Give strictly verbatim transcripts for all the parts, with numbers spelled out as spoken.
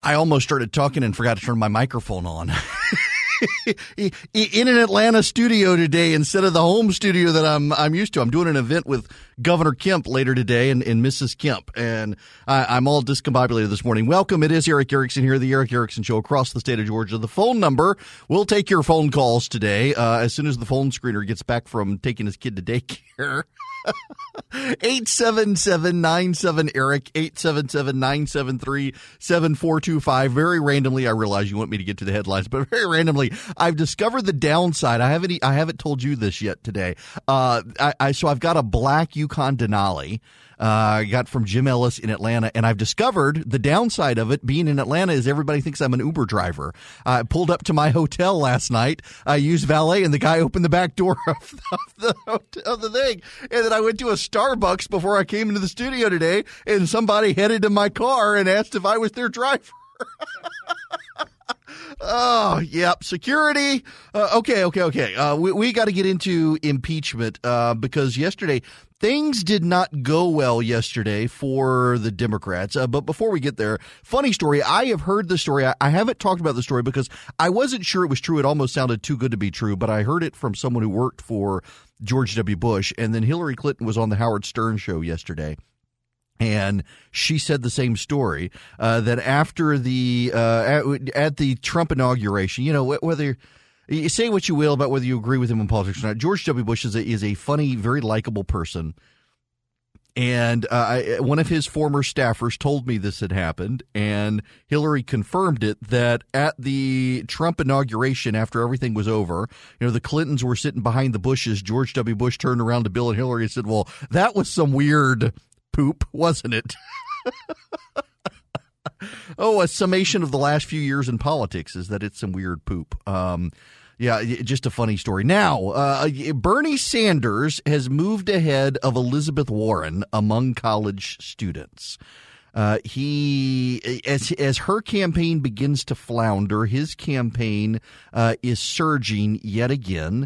I almost started talking and forgot to turn my microphone on. In an Atlanta studio today instead of the home studio that I'm I'm used to. I'm doing an event with Governor Kemp later today and, and Missus Kemp, and I, I'm all discombobulated this morning. Welcome. It is Erick Erickson here, the Erick Erickson Show across the state of Georgia. The phone number, we'll take your phone calls today uh, as soon as the phone screener gets back from taking his kid to daycare. eight seven seven, nine seven, Eric, eight seven seven, nine seven three, seven four two five. Very randomly, I realize you want me to get to the headlines, but very randomly, I've discovered the downside. I haven't I haven't told you this yet today. Uh, I, I so I've got a black Yukon Denali. Uh, I got from Jim Ellis in Atlanta, and I've discovered the downside of it being in Atlanta is everybody thinks I'm an Uber driver. I pulled up to my hotel last night. I used valet, and the guy opened the back door of the, of the, hotel, of the thing. And then I went to a Starbucks before I came into the studio today, and somebody headed to my car and asked if I was their driver. Oh, yep. Security. Uh, okay, okay, okay. Uh, we we got to get into impeachment uh, because yesterday things did not go well yesterday for the Democrats. Uh, but before we get there, funny story. I have heard the story. I, I haven't talked about the story because I wasn't sure it was true. It almost sounded too good to be true, but I heard it from someone who worked for George W. Bush. And then Hillary Clinton was on the Howard Stern show yesterday. And she said the same story, uh, that after the, uh, at, at the Trump inauguration, you know, whether you say what you will about whether you agree with him in politics or not, George W. Bush is a, is a funny, very likable person. And uh, I, one of his former staffers told me this had happened, and Hillary confirmed it, that at the Trump inauguration, after everything was over, you know, the Clintons were sitting behind the Bushes. George W. Bush turned around to Bill and Hillary and said, well, that was some weird poop, wasn't it? Oh, a summation of the last few years in politics is that it's some weird poop. Um, yeah, just a funny story. Now, uh, Bernie Sanders has moved ahead of Elizabeth Warren among college students. Uh, he, as as her campaign begins to flounder, his campaign uh, is surging yet again.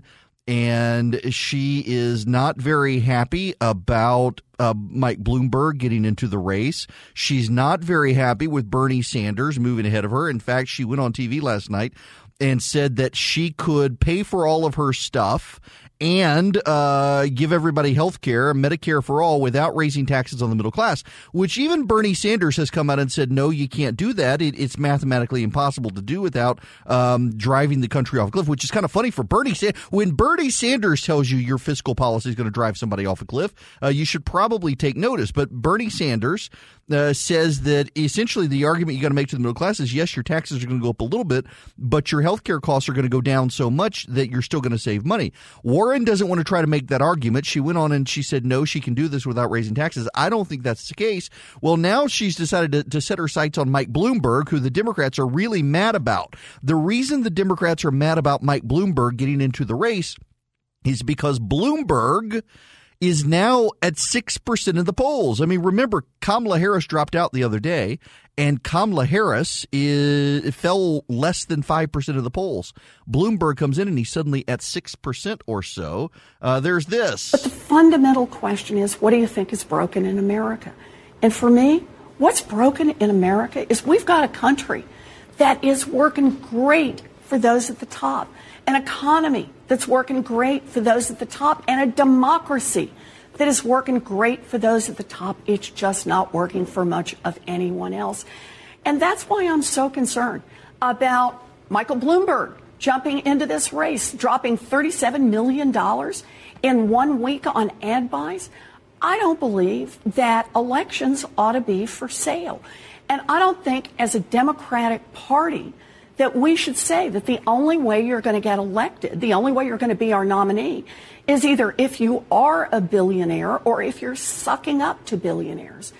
And she is not very happy about uh, Mike Bloomberg getting into the race. She's not very happy with Bernie Sanders moving ahead of her. In fact, she went on T V last night and said that she could pay for all of her stuff and uh, give everybody health care, Medicare for all, without raising taxes on the middle class, which even Bernie Sanders has come out and said, no, you can't do that. It, it's mathematically impossible to do without um, driving the country off a cliff, which is kind of funny for Bernie Sanders. When Bernie Sanders tells you your fiscal policy is going to drive somebody off a cliff, uh, you should probably take notice. But Bernie Sanders uh, says that essentially the argument you got to make to the middle class is, yes, your taxes are going to go up a little bit, but your health care costs are going to go down so much that you're still going to save money. Warren doesn't want to try to make that argument. She went on and she said, no, she can do this without raising taxes. I don't think that's the case. Well, now she's decided to, to set her sights on Mike Bloomberg, who the Democrats are really mad about. The reason the Democrats are mad about Mike Bloomberg getting into the race is because Bloomberg is now at six percent in the polls. I mean, remember, Kamala Harris dropped out the other day, and Kamala Harris is, fell less than five percent of the polls. Bloomberg comes in, and he's suddenly at six percent or so. Uh, there's this. But the fundamental question is, what do you think is broken in America? And for me, what's broken in America is we've got a country that is working great for those at the top, an economy that's working great for those at the top, and a democracy that is working great for those at the top. It's just not working for much of anyone else. And that's why I'm so concerned about Michael Bloomberg jumping into this race, dropping thirty-seven million dollars in one week on ad buys. I don't believe that elections ought to be for sale. And I don't think as a Democratic Party that we should say that the only way you're going to get elected, the only way you're going to be our nominee, is either if you are a billionaire or if you're sucking up to billionaires.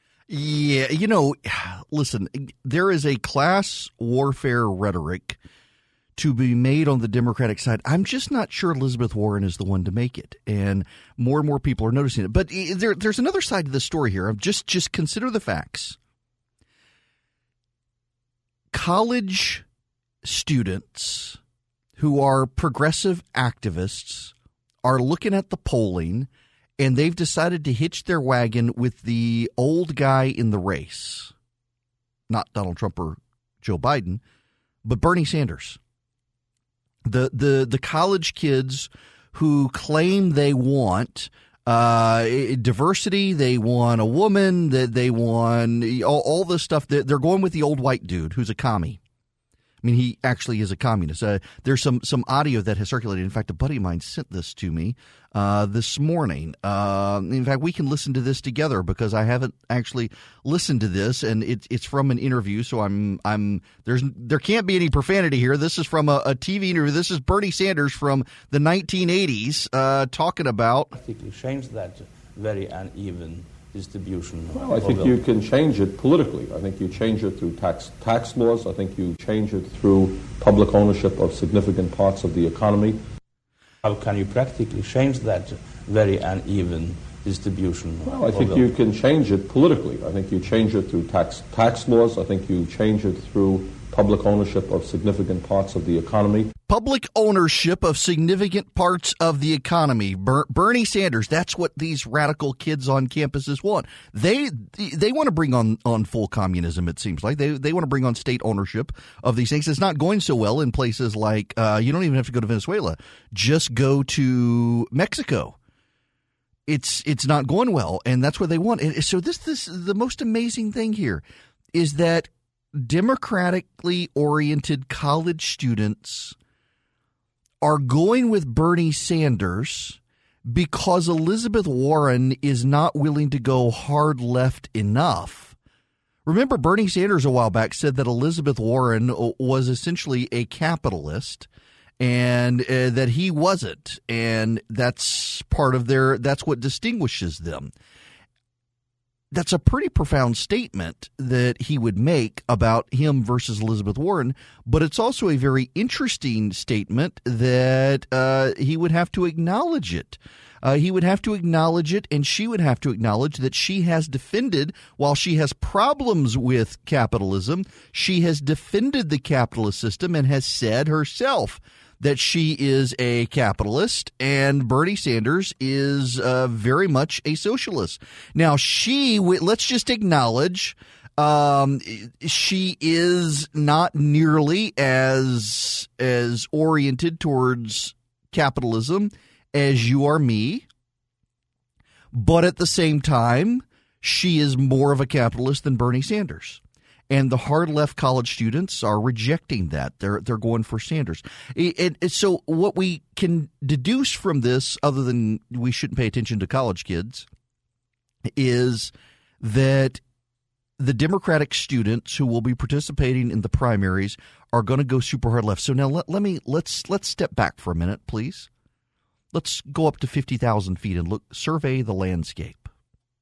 Yeah, you know, listen, there is a class warfare rhetoric to be made on the Democratic side. I'm just not sure Elizabeth Warren is the one to make it, and more and more people are noticing it. But there, there's another side to the story here. Just, just consider the facts. College students who are progressive activists are looking at the polling, and they've decided to hitch their wagon with the old guy in the race. Not Donald Trump or Joe Biden, but Bernie Sanders. The the the college kids who claim they want uh, diversity, they want a woman, that they want all, all this stuff. They're going with the old white dude who's a commie. I mean, he actually is a communist. Uh, there's some some audio that has circulated. In fact, a buddy of mine sent this to me uh, this morning. Uh, in fact, we can listen to this together because I haven't actually listened to this, and it's it's from an interview. So I'm I'm there's there can't be any profanity here. This is from a, a T V interview. This is Bernie Sanders from the nineteen eighties uh, talking about. Practically change that very uneven distribution. Well, I think you can change it politically. I think you change it through tax tax laws. I think you change it through public ownership of significant parts of the economy. How can you practically change that very uneven distribution? Well, I think you can change it politically. I think you change it through tax tax laws. I think you change it through public ownership of significant parts of the economy. Public ownership of significant parts of the economy. Ber- Bernie Sanders, that's what these radical kids on campuses want. They they want to bring on, on full communism, it seems like. They they want to bring on state ownership of these things. It's not going so well in places like, uh, you don't even have to go to Venezuela. Just go to Mexico. It's it's not going well, and that's what they want. And so this this the most amazing thing here is that democratically oriented college students are going with Bernie Sanders because Elizabeth Warren is not willing to go hard left enough. Remember, Bernie Sanders a while back said that Elizabeth Warren was essentially a capitalist and uh, that he wasn't. And that's part of their, that's what distinguishes them. That's a pretty profound statement that he would make about him versus Elizabeth Warren, but it's also a very interesting statement that uh, he would have to acknowledge it. Uh, he would have to acknowledge it, and she would have to acknowledge that she has defended, while she has problems with capitalism, she has defended the capitalist system and has said herself that she is a capitalist, and Bernie Sanders is uh, very much a socialist. Now, she, let's just acknowledge, um, she is not nearly as as oriented towards capitalism as you or me, but at the same time, she is more of a capitalist than Bernie Sanders. And the hard left college students are rejecting that. They're they're going for Sanders. It, it, so what we can deduce from this, other than we shouldn't pay attention to college kids, is that the Democratic students who will be participating in the primaries are going to go super hard left. So now let, let me let's let's step back for a minute, please. Let's go up to fifty thousand feet and look survey the landscape.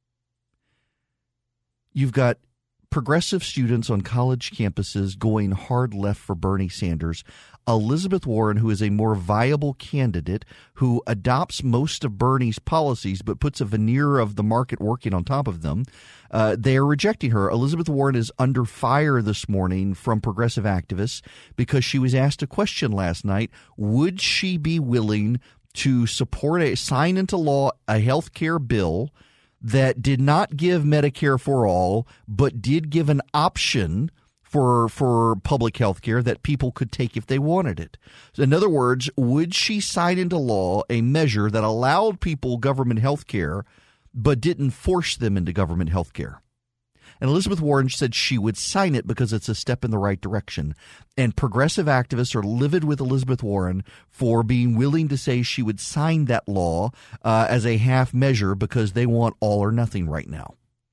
You've got progressive students on college campuses going hard left for Bernie Sanders. Elizabeth Warren, who is a more viable candidate, who adopts most of Bernie's policies but puts a veneer of the market working on top of them, uh, they are rejecting her. Elizabeth Warren is under fire this morning from progressive activists because she was asked a question last night. Would she be willing to support a sign into law a health care bill that did not give Medicare for all, but did give an option for for public health care that people could take if they wanted it? In other words, would she sign into law a measure that allowed people government health care, but didn't force them into government health care? And Elizabeth Warren said she would sign it because it's a step in the right direction. And progressive activists are livid with Elizabeth Warren for being willing to say she would sign that law uh, as a half measure because they want all or nothing right now.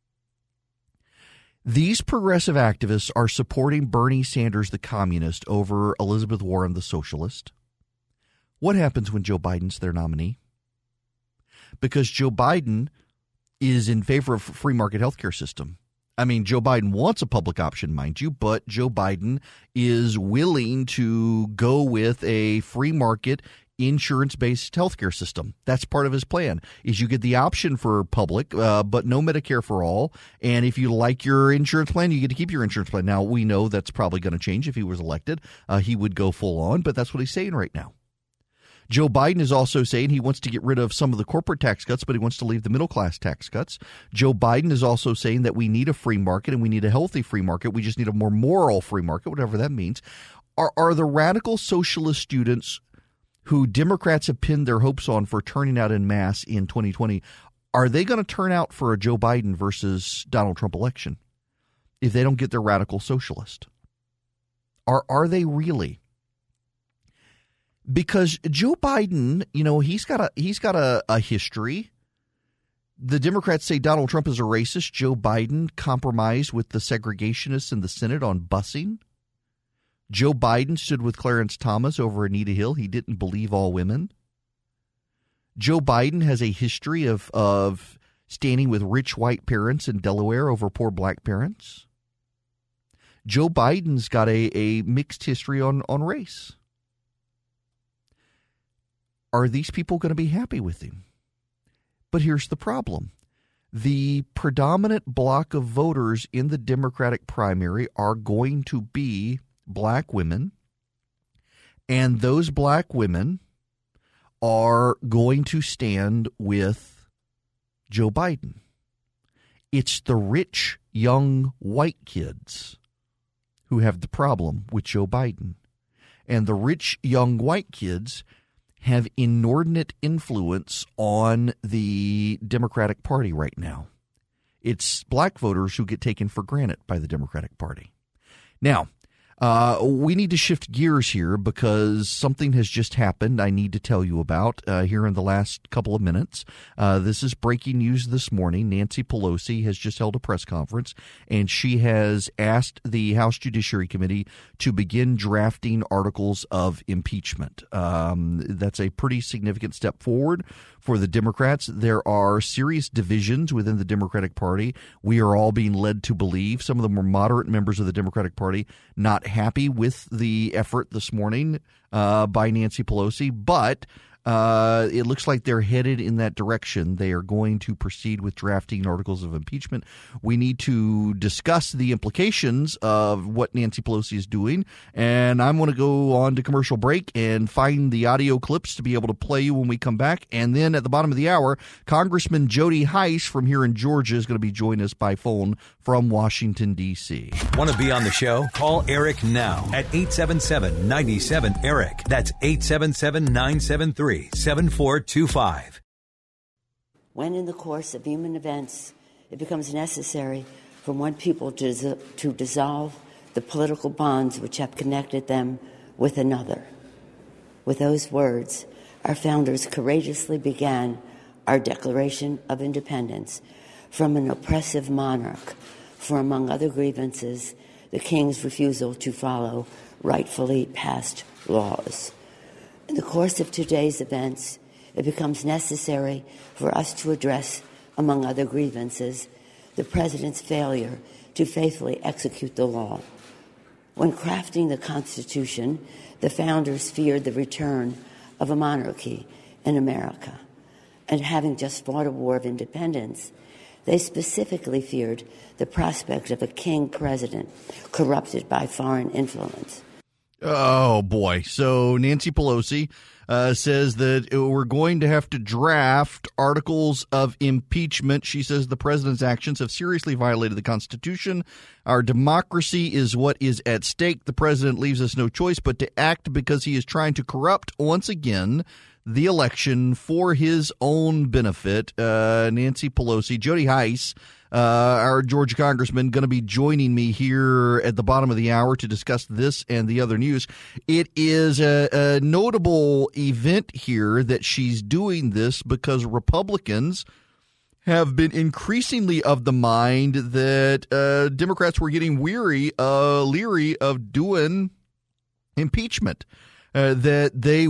These progressive activists are supporting Bernie Sanders, the communist, over Elizabeth Warren, the socialist. What happens when Joe Biden's their nominee? Because Joe Biden is in favor of a free market health care system. I mean, Joe Biden wants a public option, mind you, but Joe Biden is willing to go with a free market insurance-based healthcare system. That's part of his plan, is you get the option for public, uh, but no Medicare for all. And if you like your insurance plan, you get to keep your insurance plan. Now, we know that's probably going to change if he was elected. Uh, he would go full on, but that's what he's saying right now. Joe Biden is also saying he wants to get rid of some of the corporate tax cuts, but he wants to leave the middle-class tax cuts. Joe Biden is also saying that we need a free market and we need a healthy free market. We just need a more moral free market, whatever that means. Are, are the radical socialist students who Democrats have pinned their hopes on for turning out en masse in twenty twenty, are they going to turn out for a Joe Biden versus Donald Trump election if they don't get their radical socialist? Are, are they really? Because Joe Biden, you know, he's got a he's got a, a history. The Democrats say Donald Trump is a racist. Joe Biden compromised with the segregationists in the Senate on busing. Joe Biden stood with Clarence Thomas over Anita Hill. He didn't believe all women. Joe Biden has a history of of standing with rich white parents in Delaware over poor black parents. Joe Biden's got a, a mixed history on, on race. Are these people going to be happy with him? But here's the problem. The predominant block of voters in the Democratic primary are going to be black women, and those black women are going to stand with Joe Biden. It's the rich, young, white kids who have the problem with Joe Biden. And the rich, young, white kids have inordinate influence on the Democratic Party right now. It's black voters who get taken for granted by the Democratic Party. Now, uh, we need to shift gears here because something has just happened I need to tell you about uh, here in the last couple of minutes. Uh, this is breaking news this morning. Nancy Pelosi has just held a press conference, and she has asked the House Judiciary Committee to begin drafting articles of impeachment. Um, that's a pretty significant step forward for the Democrats. There are serious divisions within the Democratic Party. We are all being led to believe, some of the more moderate members of the Democratic Party, not happy with the effort this morning uh, by Nancy Pelosi, but uh, it looks like they're headed in that direction. They are going to proceed with drafting articles of impeachment. We need to discuss the implications of what Nancy Pelosi is doing, and I'm going to go on to commercial break and find the audio clips to be able to play you when we come back. And then at the bottom of the hour, Congressman Jody Hice from here in Georgia is going to be joining us by phone from Washington, D C. Want to be on the show? Call Eric now at eight seven seven, nine seven, Eric. That's eight seven seven, nine seven three, seven four two five. When in the course of human events it becomes necessary for one people to, dis- to dissolve the political bonds which have connected them with another. With those words, our founders courageously began our Declaration of Independence from an oppressive monarch for, among other grievances, the king's refusal to follow rightfully passed laws. In the course of today's events, it becomes necessary for us to address, among other grievances, the President's failure to faithfully execute the law. When crafting the Constitution, the founders feared the return of a monarchy in America. And having just fought a war of independence, they specifically feared the prospect of a king president corrupted by foreign influence. Oh, boy. So Nancy Pelosi uh, says that we're going to have to draft articles of impeachment. She says the president's actions have seriously violated the Constitution. Our democracy is what is at stake. The president leaves us no choice but to act because he is trying to corrupt once again the election for his own benefit. Uh, Nancy Pelosi, Jody Hice, uh, our Georgia congressman, going to be joining me here at the bottom of the hour to discuss this and the other news. It is a, a notable event here that she's doing this because Republicans have been increasingly of the mind that uh, Democrats were getting weary, uh, leery of doing impeachment. Uh, that they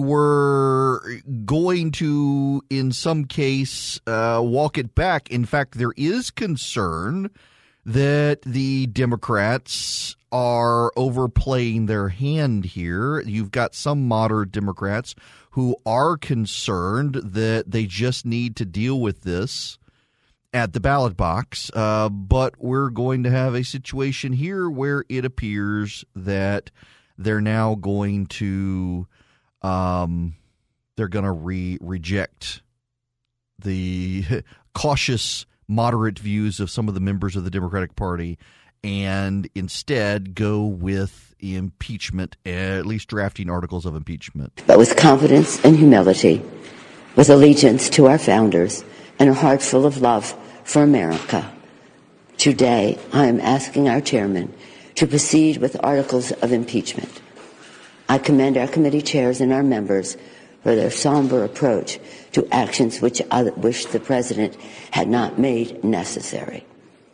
were going to, in some case, uh, walk it back. In fact, there is concern that the Democrats are overplaying their hand here. You've got some moderate Democrats who are concerned that they just need to deal with this at the ballot box. Uh, but we're going to have a situation here where it appears that they're now going to um, they're going to re- reject the cautious, moderate views of some of the members of the Democratic Party and instead go with impeachment, at least drafting articles of impeachment. But with confidence and humility, with allegiance to our founders, and a heart full of love for America, today I am asking our chairman to proceed with articles of impeachment. I commend our committee chairs and our members for their somber approach to actions which I wish the president had not made necessary.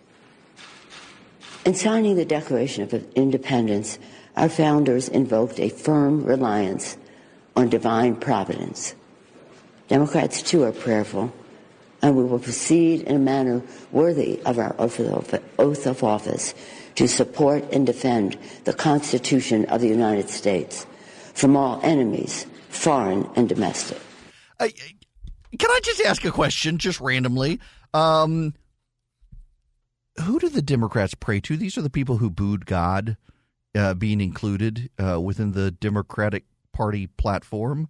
In signing the Declaration of Independence, our founders invoked a firm reliance on divine providence. Democrats, too, are prayerful, and we will proceed in a manner worthy of our oath of office to support and defend the Constitution of the United States from all enemies, foreign and domestic. Uh, can I just ask a question, just randomly? Um, who do the Democrats pray to? These are the people who booed God uh, being included uh, within the Democratic Party platform.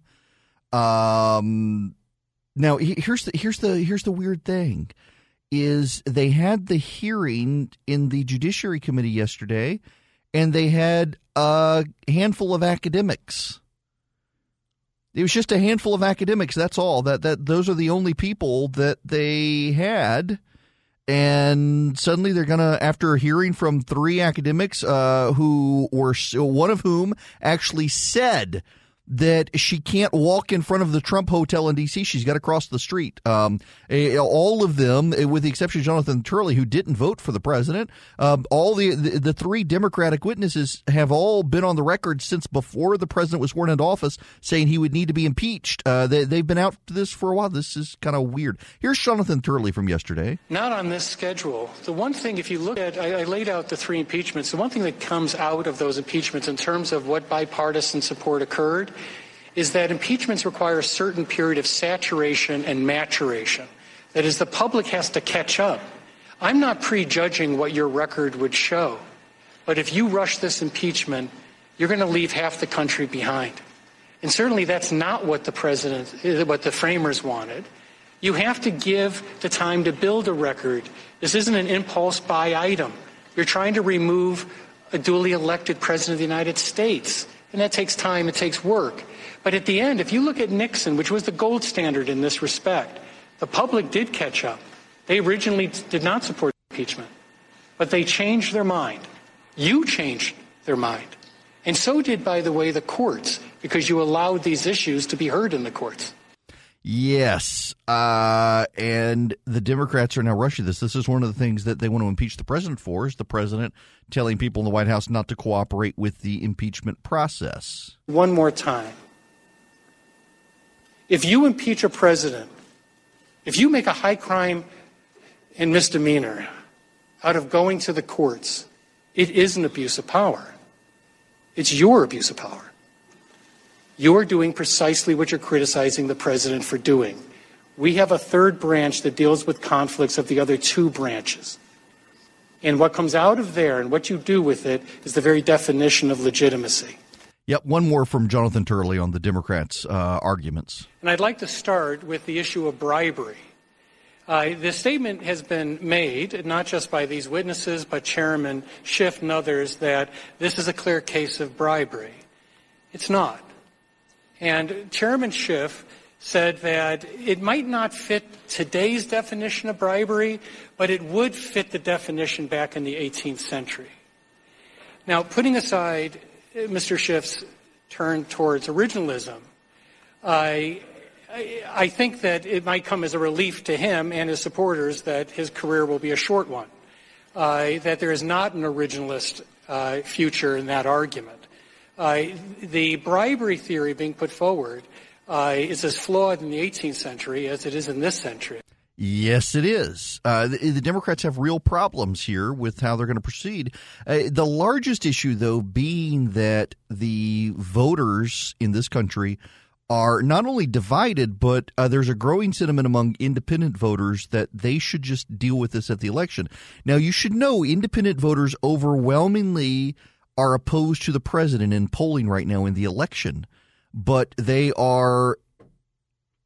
Um, now here's the here's the here's the weird thing is they had the hearing in the Judiciary Committee yesterday, and they had a handful of academics. It was just a handful of academics. That's all. That that those are the only people that they had. And suddenly they're going to, after hearing from three academics uh, who were, one of whom actually said that she can't walk in front of the Trump Hotel in D C. She's got to cross the street. Um, all of them, with the exception of Jonathan Turley, who didn't vote for the president, um, all the, the the three Democratic witnesses have all been on the record since before the president was sworn into office saying he would need to be impeached. Uh, they, they've been out to this for a while. This is kind of weird. Here's Jonathan Turley from yesterday. Not on this schedule. The one thing, if you look at, I, I laid out the three impeachments. The one thing that comes out of those impeachments in terms of what bipartisan support occurred is that impeachments require a certain period of saturation and maturation. That is, the public has to catch up. I'm not prejudging what your record would show, but if you rush this impeachment, you're going to leave half the country behind. And certainly that's not what the president, what the framers wanted. You have to give the time to build a record. This isn't an impulse buy item. You're trying to remove a duly elected president of the United States, and that takes time, it takes work. But at the end, if you look at Nixon, which was the gold standard in this respect, the public did catch up. They originally did not support impeachment, but they changed their mind. You changed their mind. And so did, by the way, the courts, because you allowed these issues to be heard in the courts. Yes, uh, and the Democrats are now rushing this. This is one of the things that they want to impeach the president for, is the president telling people in the White House not to cooperate with the impeachment process. One more time. If you impeach a president, if you make a high crime and misdemeanor out of going to the courts, it is an abuse of power. It's your abuse of power. You're doing precisely what you're criticizing the president for doing. We have a third branch that deals with conflicts of the other two branches. And what comes out of there and what you do with it is the very definition of legitimacy. Yep, one more from Jonathan Turley on the Democrats' uh, arguments. And I'd like to start with the issue of bribery. Uh, the statement has been made, not just by these witnesses, but Chairman Schiff and others, that this is a clear case of bribery. It's not. And Chairman Schiff said that it might not fit today's definition of bribery, but it would fit the definition back in the eighteenth century. Now, putting aside Mister Schiff's turn towards originalism, I, I, I think that it might come as a relief to him and his supporters that his career will be a short one, uh, that there is not an originalist uh, future in that argument. Uh, the bribery theory being put forward uh, is as flawed in the eighteenth century as it is in this century. Yes, it is. Uh, the, the Democrats have real problems here with how they're going to proceed. Uh, the largest issue, though, being that the voters in this country are not only divided, but uh, there's a growing sentiment among independent voters that they should just deal with this at the election. Now, you should know independent voters overwhelmingly are opposed to the president in polling right now in the election, but they are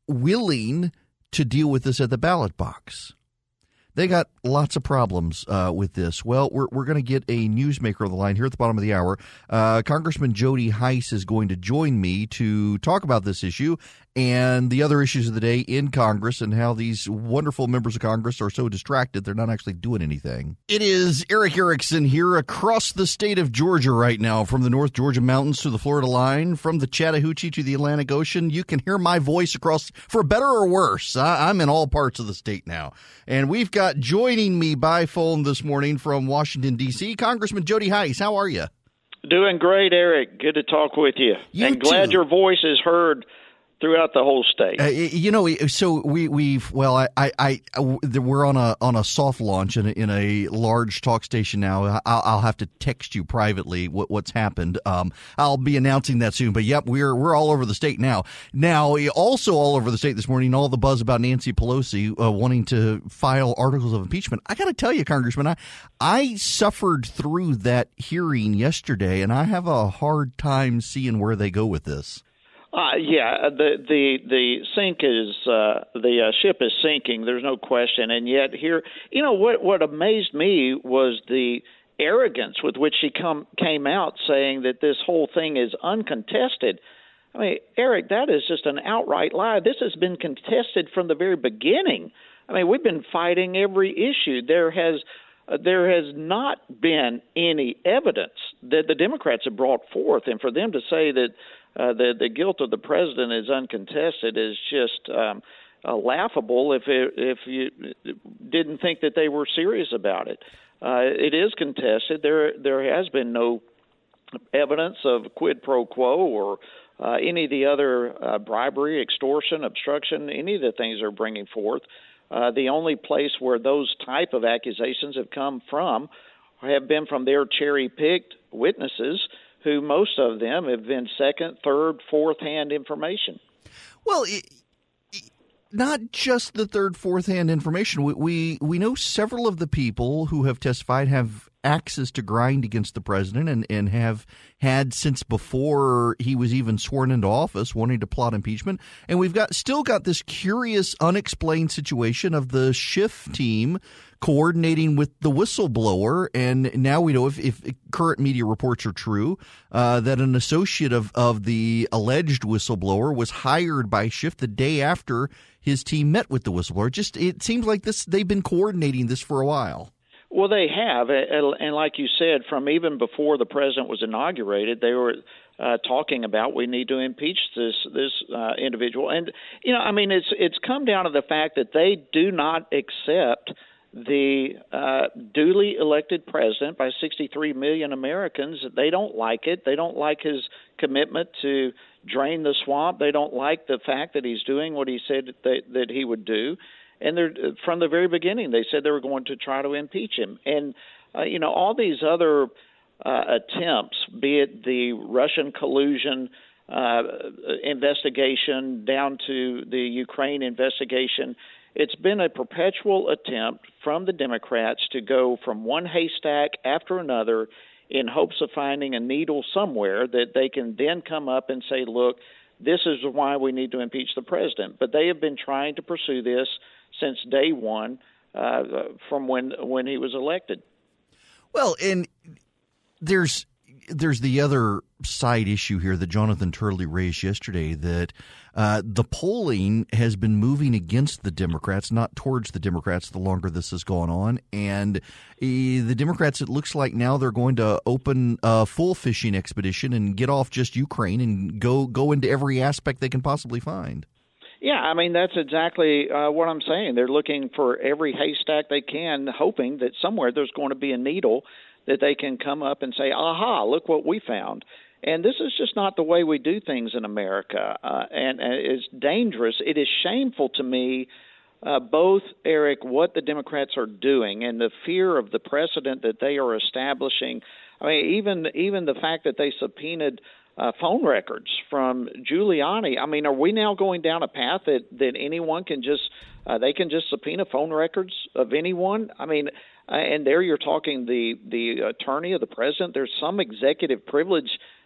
willing to deal with this at the ballot box. They got lots of problems uh, with this. Well, we're we're going to get a newsmaker on the line here at the bottom of the hour. Uh, Congressman Jody Hice is going to join me to talk about this issue and the other issues of the day in Congress and how these wonderful members of Congress are so distracted they're not actually doing anything. It is Erick Erickson here across the state of Georgia right now, from the North Georgia mountains to the Florida line, from the Chattahoochee to the Atlantic Ocean. You can hear my voice across, for better or worse. I, I'm in all parts of the state now. And we've got joining me by phone this morning from Washington, D C, Congressman Jody Hice. How are you? Doing great, Eric. Good to talk with you. you and glad too. your voice is heard throughout the whole state. Uh, you know, so we, we've well, I, I, I, we're on a on a soft launch in a, in a large talk station now. I'll, I'll have to text you privately what, what's happened. Um, I'll be announcing that soon. But yep, we're we're all over the state now. Now, also all over the state this morning, all the buzz about Nancy Pelosi uh, wanting to file articles of impeachment. I got to tell you, Congressman, I I suffered through that hearing yesterday, and I have a hard time seeing where they go with this. Uh, yeah, the the the sink is uh, the uh, ship is sinking. There's no question. And yet here, you know, what what amazed me was the arrogance with which she come came out saying that this whole thing is uncontested. I mean, Eric, that is just an outright lie. This has been contested from the very beginning. I mean, we've been fighting every issue. There has uh, there has not been any evidence that the Democrats have brought forth, and for them to say that Uh, the the guilt of the president is uncontested is just um, uh, laughable. If it, if you didn't think that they were serious about it, uh, it is contested. There there has been no evidence of quid pro quo or uh, any of the other uh, bribery, extortion, obstruction, any of the things they're bringing forth. Uh, the only place where those type of accusations have come from have been from their cherry-picked witnesses, who most of them have been second, third, fourth-hand information. Well, it, it, not just the third, fourth-hand information. We, we we know several of the people who have testified have axes to grind against the president and, and have had since before he was even sworn into office, wanting to plot impeachment. And we've got still got this curious, unexplained situation of the Schiff team coordinating with the whistleblower. And now we know, if, if current media reports are true, uh, that an associate of, of the alleged whistleblower was hired by Schiff the day after his team met with the whistleblower. Just it seems like this they've been coordinating this for a while. Well, they have, and like you said, from even before the president was inaugurated, they were uh, talking about we need to impeach this this uh, individual. And you know, I mean, it's it's come down to the fact that they do not accept the uh, duly elected president by sixty-three million Americans. They don't like it. They don't like his commitment to drain the swamp. They don't like the fact that he's doing what he said that, that he would do. And they're, from the very beginning, they said they were going to try to impeach him. And, uh, you know, all these other uh, attempts, be it the Russian collusion uh, investigation down to the Ukraine investigation, it's been a perpetual attempt from the Democrats to go from one haystack after another in hopes of finding a needle somewhere that they can then come up and say, look, this is why we need to impeach the president. But they have been trying to pursue this since day one, uh, from when when he was elected. Well, and there's there's the other side issue here that Jonathan Turley raised yesterday, that uh, the polling has been moving against the Democrats, not towards the Democrats, the longer this has gone on. And uh, the Democrats, it looks like now they're going to open a full fishing expedition and get off just Ukraine and go go into every aspect they can possibly find. Yeah, I mean, that's exactly uh, what I'm saying. They're looking for every haystack they can, hoping that somewhere there's going to be a needle that they can come up and say, aha, look what we found. And this is just not the way we do things in America, uh, and, and it's dangerous. It is shameful to me, uh, both, Eric, what the Democrats are doing and the fear of the precedent that they are establishing. I mean, even even the fact that they subpoenaed Uh, phone records from Giuliani. I mean, are we now going down a path that, that anyone can just uh, they can just subpoena phone records of anyone? I mean, uh, and there you're talking the the attorney of the president. There's some executive privilege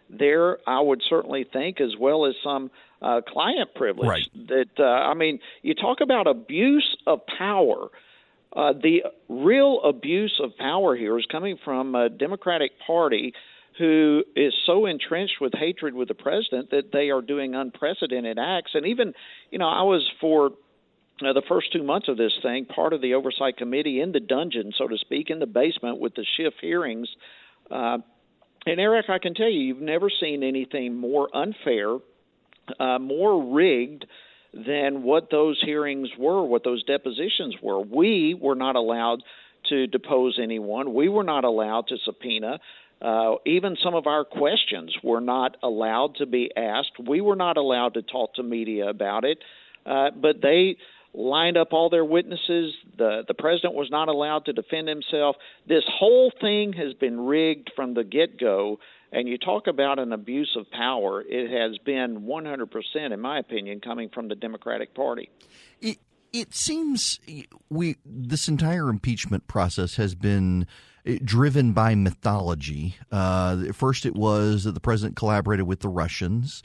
there, I would certainly think, as well as some uh, client privilege. Right. That uh, I mean, you talk about abuse of power. Uh, the real abuse of power here is coming from a Democratic Party who is so entrenched with hatred with the president that they are doing unprecedented acts. And even, you know, I was for uh, the first two months of this thing, part of the oversight committee in the dungeon, so to speak, in the basement with the Schiff hearings. Uh, and Eric, I can tell you, you've never seen anything more unfair, uh, more rigged than what those hearings were, what those depositions were. We were not allowed to depose anyone. We were not allowed to subpoena. Uh, even some of our questions were not allowed to be asked. We were not allowed to talk to media about it. Uh, but they lined up all their witnesses. The, the president was not allowed to defend himself. This whole thing has been rigged from the get-go. And you talk about an abuse of power, it has been one hundred percent, in my opinion, coming from the Democratic Party. It, it seems we this entire impeachment process has been driven by mythology. Uh, first, it was that the president collaborated with the Russians,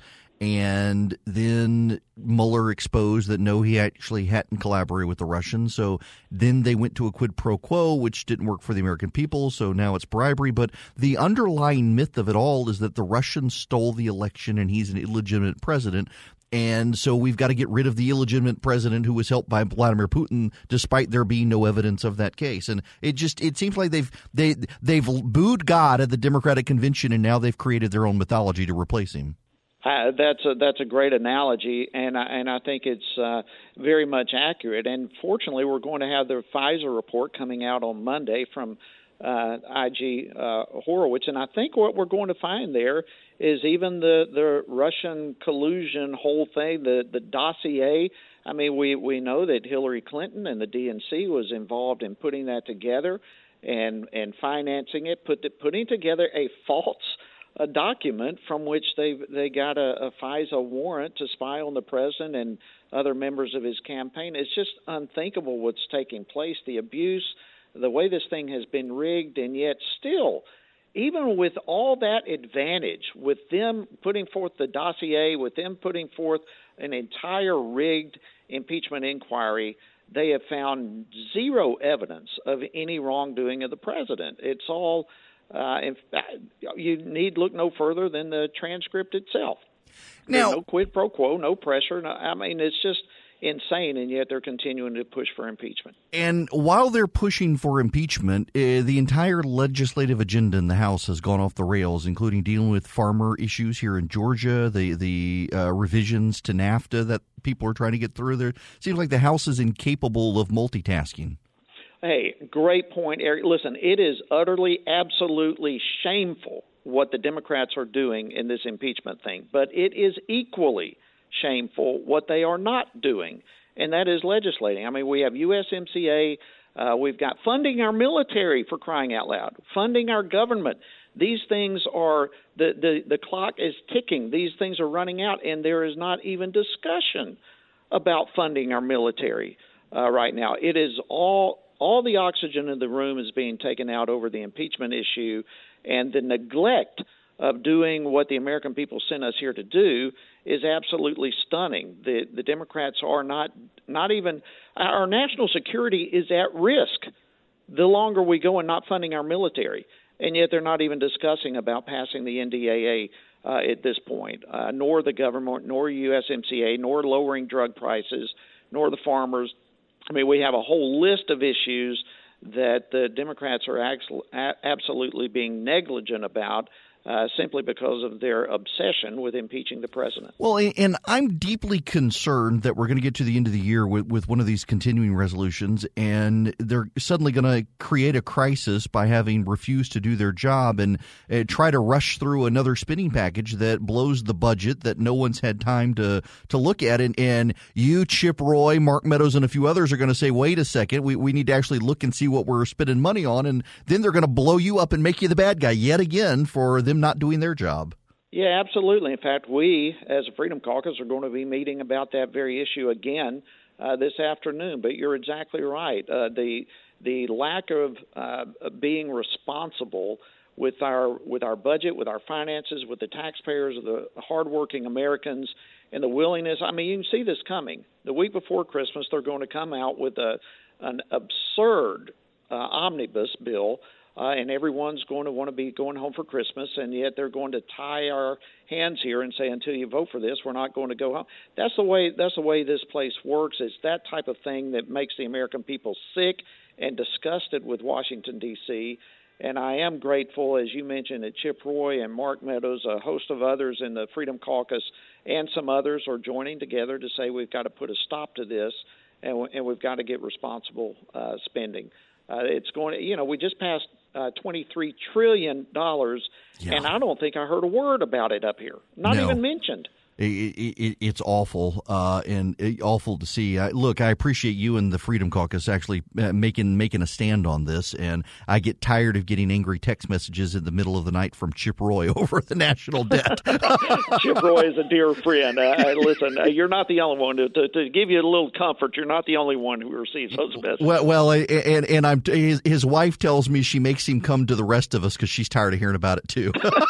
and then Mueller exposed that no, he actually hadn't collaborated with the Russians. So then they went to a quid pro quo, which didn't work for the American people. So now it's bribery. But the underlying myth of it all is that the Russians stole the election and he's an illegitimate president. And so we've got to get rid of the illegitimate president who was helped by Vladimir Putin, despite there being no evidence of that case. And it just it seems like they've they they've booed God at the Democratic convention, and now they've created their own mythology to replace him. Uh, that's a that's a great analogy, and I, and I think it's uh, very much accurate. And fortunately, we're going to have the Pfizer report coming out on Monday from uh, I G uh, Horowitz, and I think what we're going to find there is even the, the Russian collusion whole thing, the the dossier. I mean, we, we know that Hillary Clinton and the D N C was involved in putting that together and and financing it, put putting together a false a document from which they they got a, a FISA warrant to spy on the president and other members of his campaign. It's just unthinkable what's taking place, the abuse, the way this thing has been rigged, and yet still, even with all that advantage, with them putting forth the dossier, with them putting forth an entire rigged impeachment inquiry, they have found zero evidence of any wrongdoing of the president. It's all Uh, in fact, you need look no further than the transcript itself. Now, no quid pro quo, no pressure. No, I mean, it's just insane, and yet they're continuing to push for impeachment. And while they're pushing for impeachment, uh, the entire legislative agenda in the House has gone off the rails, including dealing with farmer issues here in Georgia, the the uh, revisions to NAFTA that people are trying to get through. There seems like the House is incapable of multitasking. Hey, great point, Eric. Listen, it is utterly, absolutely shameful what the Democrats are doing in this impeachment thing, but it is equally shameful what they are not doing, and that is legislating. I mean, we have U S M C A, uh, we've got funding our military, for crying out loud, funding our government. These things are, the, the, the clock is ticking. These things are running out, and there is not even discussion about funding our military uh, right now. It is all... All the oxygen in the room is being taken out over the impeachment issue, and the neglect of doing what the American people sent us here to do is absolutely stunning. The the Democrats are not not even our national security is at risk the longer we go in not funding our military, and yet they're not even discussing about passing the N D A A uh, at this point, uh, nor the government, nor U S M C A, nor lowering drug prices, nor the farmers. I mean, we have a whole list of issues that the Democrats are absolutely being negligent about uh, simply because of their obsession with impeaching the president. Well, and I'm deeply concerned that we're going to get to the end of the year with, with one of these continuing resolutions, and they're suddenly going to create a crisis by having refused to do their job and uh, try to rush through another spending package that blows the budget that no one's had time to, to look at. And, and you, Chip Roy, Mark Meadows, and a few others are going to say, wait a second, we, we need to actually look and see what we're spending money on. And then they're going to blow you up and make you the bad guy yet again for them not doing their job. Yeah, absolutely. In fact, we as a Freedom Caucus are going to be meeting about that very issue again uh, this afternoon. But you're exactly right. Uh, the the lack of uh, being responsible with our with our budget, with our finances, with the taxpayers, the hardworking Americans, and the willingness. I mean, you can see this coming. The week before Christmas, they're going to come out with a an absurd uh, omnibus bill, uh, and everyone's going to want to be going home for Christmas, and yet they're going to tie our hands here and say, until you vote for this, we're not going to go home. That's the way. That's the way this place works. It's that type of thing that makes the American people sick and disgusted with Washington, D C, And I am grateful, as you mentioned, that Chip Roy and Mark Meadows, a host of others in the Freedom Caucus, and some others are joining together to say we've got to put a stop to this, and, and we've got to get responsible uh, spending. Uh, it's going to, you know, we just passed uh, twenty-three trillion dollars, yeah. and I don't think I heard a word about it up here, not no. even mentioned. It, it, it's awful uh, and it, awful to see. I, look, I appreciate you and the Freedom Caucus actually uh, making making a stand on this, and I get tired of getting angry text messages in the middle of the night from Chip Roy over the national debt. Chip Roy is a dear friend. Uh, listen, uh, you're not the only one. To, to, to give you a little comfort, you're not the only one who receives those messages. Well, well and and I'm his, his wife tells me she makes him come to the rest of us because she's tired of hearing about it too.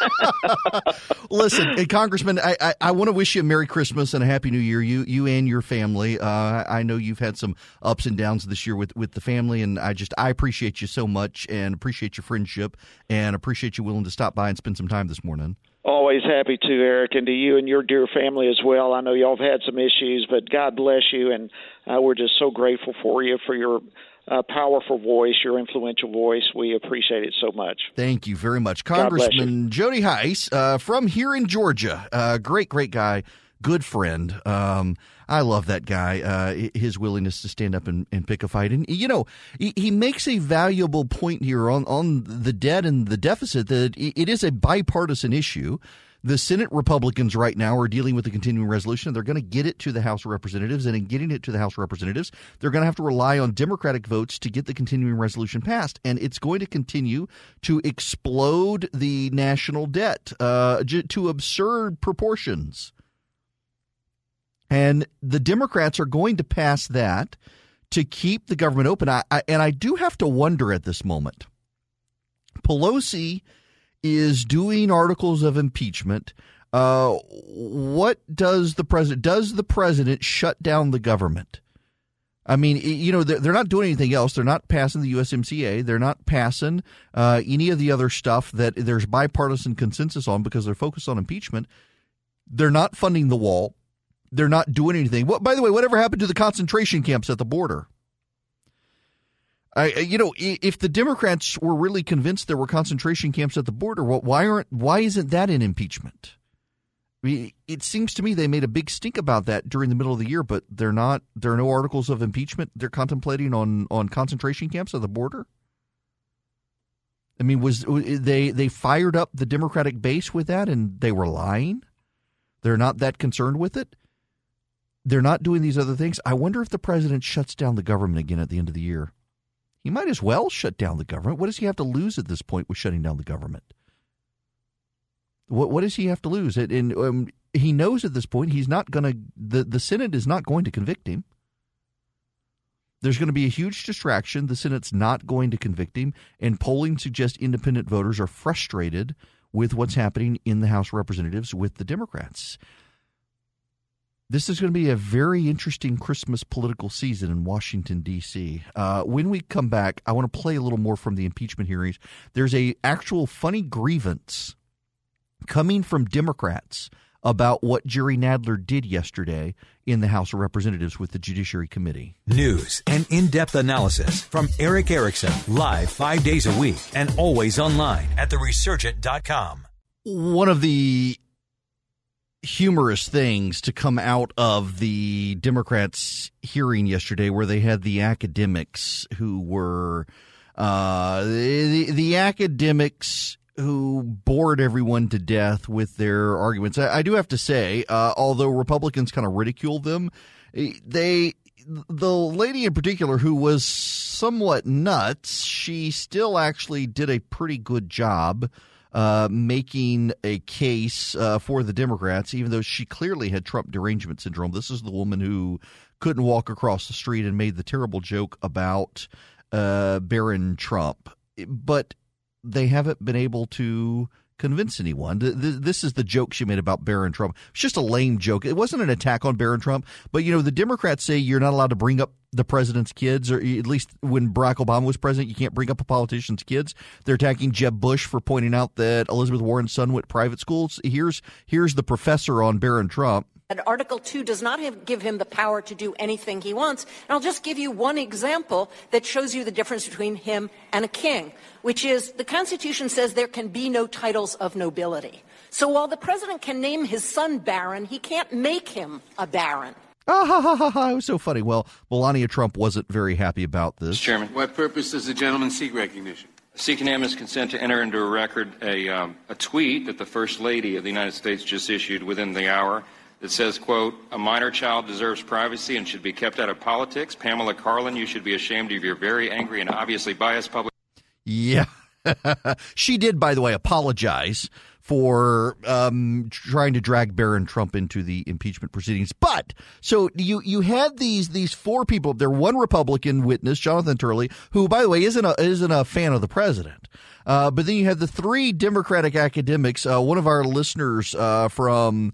Listen, hey, Congressman, I, I, I want to wish you a Merry Christmas and a Happy New Year, you you and your family. Uh, I know you've had some ups and downs this year with, with the family, and I just I appreciate you so much and appreciate your friendship and appreciate you willing to stop by and spend some time this morning. Always happy to, Eric, and to you and your dear family as well. I know y'all have had some issues, but God bless you, and uh, we're just so grateful for you, for your Uh, powerful voice, your influential voice. We appreciate it so much. Thank you very much. Congressman Jody Hice uh, from here in Georgia. Uh, great, great guy. Good friend. Um, I love that guy, uh, his willingness to stand up and, and pick a fight. And, you know, he, he makes a valuable point here on, on the debt and the deficit that it is a bipartisan issue. The Senate Republicans right now are dealing with the continuing resolution. They're going to get it to the House of Representatives, and in getting it to the House of Representatives, they're going to have to rely on Democratic votes to get the continuing resolution passed. And it's going to continue to explode the national debt uh, to absurd proportions. And the Democrats are going to pass that to keep the government open. I, I, and I do have to wonder at this moment. Pelosi is doing articles of impeachment. Uh, what does the president, does the president shut down the government? I mean, you know, they're not doing anything else. They're not passing the U S M C A. They're not passing uh, any of the other stuff that there's bipartisan consensus on because they're focused on impeachment. They're not funding the wall. They're not doing anything. What, by the way, whatever happened to the concentration camps at the border? I, you know, if the Democrats were really convinced there were concentration camps at the border, well, why aren't why isn't that in impeachment? I mean, it seems to me they made a big stink about that during the middle of the year, but they're not. There are no articles of impeachment they're contemplating on, on concentration camps at the border. I mean, was they they fired up the Democratic base with that, and they were lying? They're not that concerned with it. They're not doing these other things. I wonder if the president shuts down the government again at the end of the year. He might as well shut down the government. What does he have to lose at this point with shutting down the government? What what does he have to lose? And um, he knows at this point he's not going to the, – the Senate is not going to convict him. There's going to be a huge distraction. The Senate's not going to convict him, and polling suggests independent voters are frustrated with what's happening in the House of Representatives with the Democrats. This is going to be a very interesting Christmas political season in Washington, D C. Uh, when we come back, I want to play a little more from the impeachment hearings. There's a actual funny grievance coming from Democrats about what Jerry Nadler did yesterday in the House of Representatives with the Judiciary Committee. News and in-depth analysis from Erick Erickson, live five days a week and always online at the resurgent dot com. One of the humorous things to come out of the Democrats' hearing yesterday, where they had the academics who were uh, the, the academics who bored everyone to death with their arguments. I, I do have to say, uh, although Republicans kind of ridiculed them, they the lady in particular who was somewhat nuts, she still actually did a pretty good job Uh, making a case uh, for the Democrats, even though she clearly had Trump derangement syndrome. This is the woman who couldn't walk across the street and made the terrible joke about uh, Barron Trump. But they haven't been able to convince anyone. This is the joke she made about Barron Trump. It's just a lame joke. It wasn't an attack on Barron Trump, but, you know, the Democrats say you're not allowed to bring up the president's kids, or at least when Barack Obama was president, you can't bring up a politician's kids. They're attacking Jeb Bush for pointing out that Elizabeth Warren's son went to private schools. Here's here's the professor on Barron Trump. And Article two does not have, give him the power to do anything he wants. And I'll just give you one example that shows you the difference between him and a king, which is the Constitution says there can be no titles of nobility. So while the president can name his son Barron, he can't make him a baron. Ah, ha, ha, ha, ha. It was so funny. Well, Melania Trump wasn't very happy about this. Mister Chairman. What purpose does the gentleman seek recognition? I seek unanimous consent to enter into a record a, um, a tweet that the First Lady of the United States just issued within the hour that says, quote, a minor child deserves privacy and should be kept out of politics. Pamela Karlan, you should be ashamed of your very angry and obviously biased public. Yeah. She did, by the way, apologize for um, trying to drag Barron Trump into the impeachment proceedings. But so you you had these these four people. There, one Republican witness, Jonathan Turley, who, by the way, isn't a isn't a fan of the president. Uh, but then you had the three Democratic academics. Uh, one of our listeners uh, from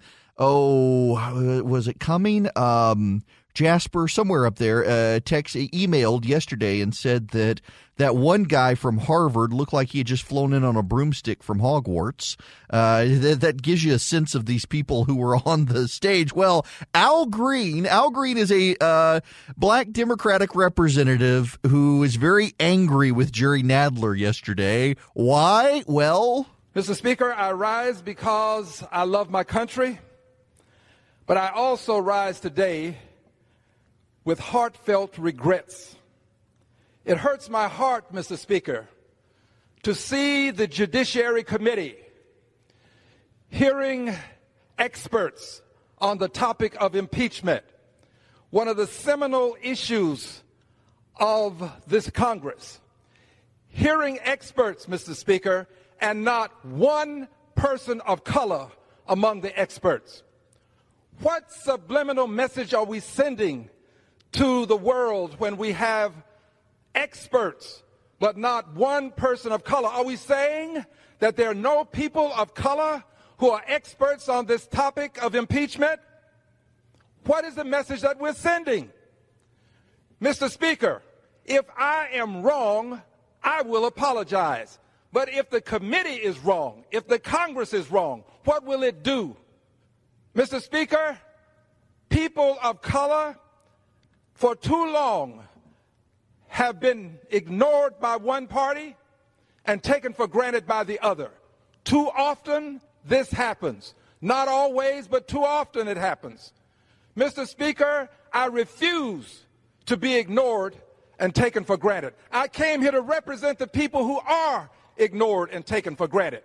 oh, was it Cumming? Um, Jasper, somewhere up there, uh, text emailed yesterday and said that that one guy from Harvard looked like he had just flown in on a broomstick from Hogwarts. Uh, that, that gives you a sense of these people who were on the stage. Well, Al Green, Al Green is a uh, black Democratic representative who is very angry with Jerry Nadler yesterday. Why? Well, Mister Speaker, I rise because I love my country, but I also rise today with heartfelt regrets. It hurts my heart, Mister Speaker, to see the Judiciary Committee hearing experts on the topic of impeachment, one of the seminal issues of this Congress. Hearing experts, Mister Speaker, and not one person of color among the experts. What subliminal message are we sending to the world when we have experts, but not one person of color? Are we saying that there are no people of color who are experts on this topic of impeachment? What is the message that we're sending? Mister Speaker, if I am wrong, I will apologize. But if the committee is wrong, if the Congress is wrong, what will it do? Mister Speaker, people of color for too long have been ignored by one party and taken for granted by the other. Too often this happens. Not always, but too often it happens. Mister Speaker, I refuse to be ignored and taken for granted. I came here to represent the people who are ignored and taken for granted.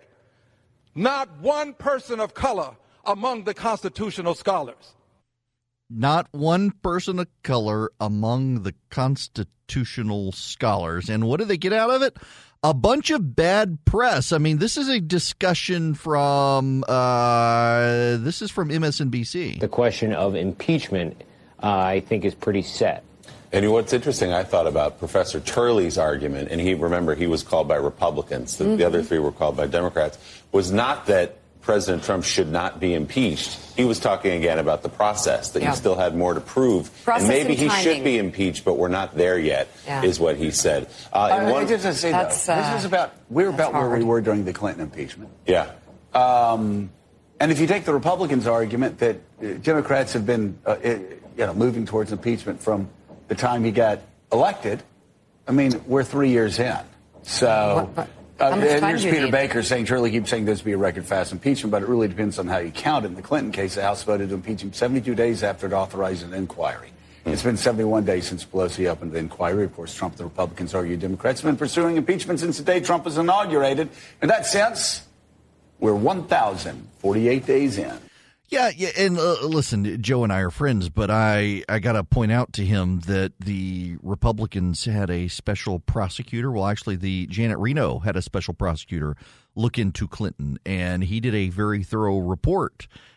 Not one person of color among the constitutional scholars. Not one person of color among the constitutional scholars. And what do they get out of it? A bunch of bad press. I mean, this is a discussion from uh, this is from M S N B C. The question of impeachment, uh, I think, is pretty set. And what's interesting, I thought about Professor Turley's argument, and he, remember, he was called by Republicans, the, mm-hmm. the other three were called by Democrats, was not that President Trump should not be impeached. He was talking again about the process, that yeah. he still had more to prove. Process and maybe and he timing. should be impeached, but we're not there yet, yeah. is what he said. Uh, uh, and one, I just want to say, though, uh, this is about, we're about hard. where we were during the Clinton impeachment. Yeah. Um, and if you take the Republicans' argument that uh, Democrats have been uh, you know, moving towards impeachment from the time he got elected, I mean, we're three years in. So... What, what? Uh, and here's Peter need? Baker saying, Turley keeps saying this would be a record-fast impeachment, but it really depends on how you count it. In the Clinton case, the House voted to impeach him seventy-two days after it authorized an inquiry. Mm-hmm. It's been seventy-one days since Pelosi opened the inquiry. Of course, Trump, the Republicans argue Democrats have been pursuing impeachment since the day Trump was inaugurated. In that sense, we're one thousand forty-eight days in. Yeah, yeah, and uh, listen, Joe and I are friends, but I, I got to point out to him that the Republicans had a special prosecutor. Well, actually, the Janet Reno had a special prosecutor look into Clinton, and he did a very thorough report.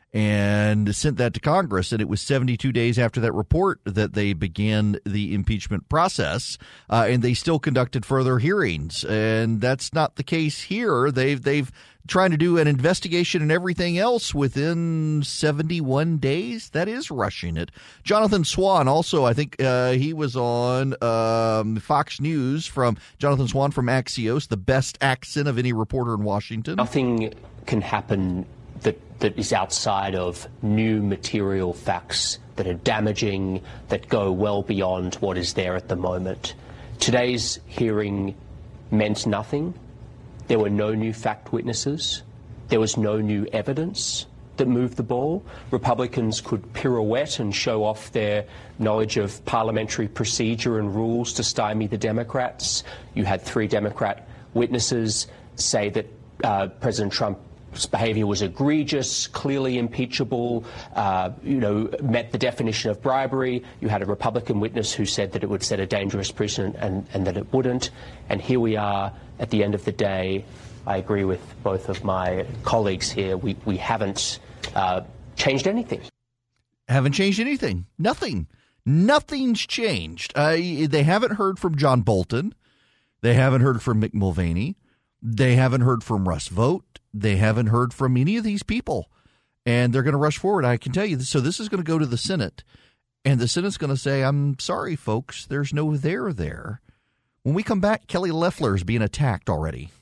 and sent that to Congress. And it was seventy-two days after that report that they began the impeachment process, uh, and they still conducted further hearings. And that's not the case here. They've they've trying to do an investigation and everything else within seventy-one days. That is rushing it. Jonathan Swan, also, I think uh, he was on um, Fox News from Jonathan Swan from Axios, the best accent of any reporter in Washington. Nothing can happen that that is outside of new material facts that are damaging, that go well beyond what is there at the moment. Today's hearing meant nothing. There were no new fact witnesses. There was no new evidence that moved the ball. Republicans could pirouette and show off their knowledge of parliamentary procedure and rules to stymie the Democrats. You had three Democrat witnesses say that uh, President Trump's behavior was egregious, clearly impeachable, uh, you know, met the definition of bribery. You had a Republican witness who said that it would set a dangerous precedent and, and that it wouldn't. And here we are at the end of the day. I agree with both of my colleagues here. We, we haven't uh, changed anything. Haven't changed anything. Nothing. Nothing's changed. Uh, they haven't heard from John Bolton. They haven't heard from Mick Mulvaney. They haven't heard from Russ Vought. They haven't heard from any of these people. And they're going to rush forward. I can tell you. So this is going to go to the Senate. And the Senate's going to say, I'm sorry, folks, there's no there there. When we come back, Kelly Loeffler is being attacked already.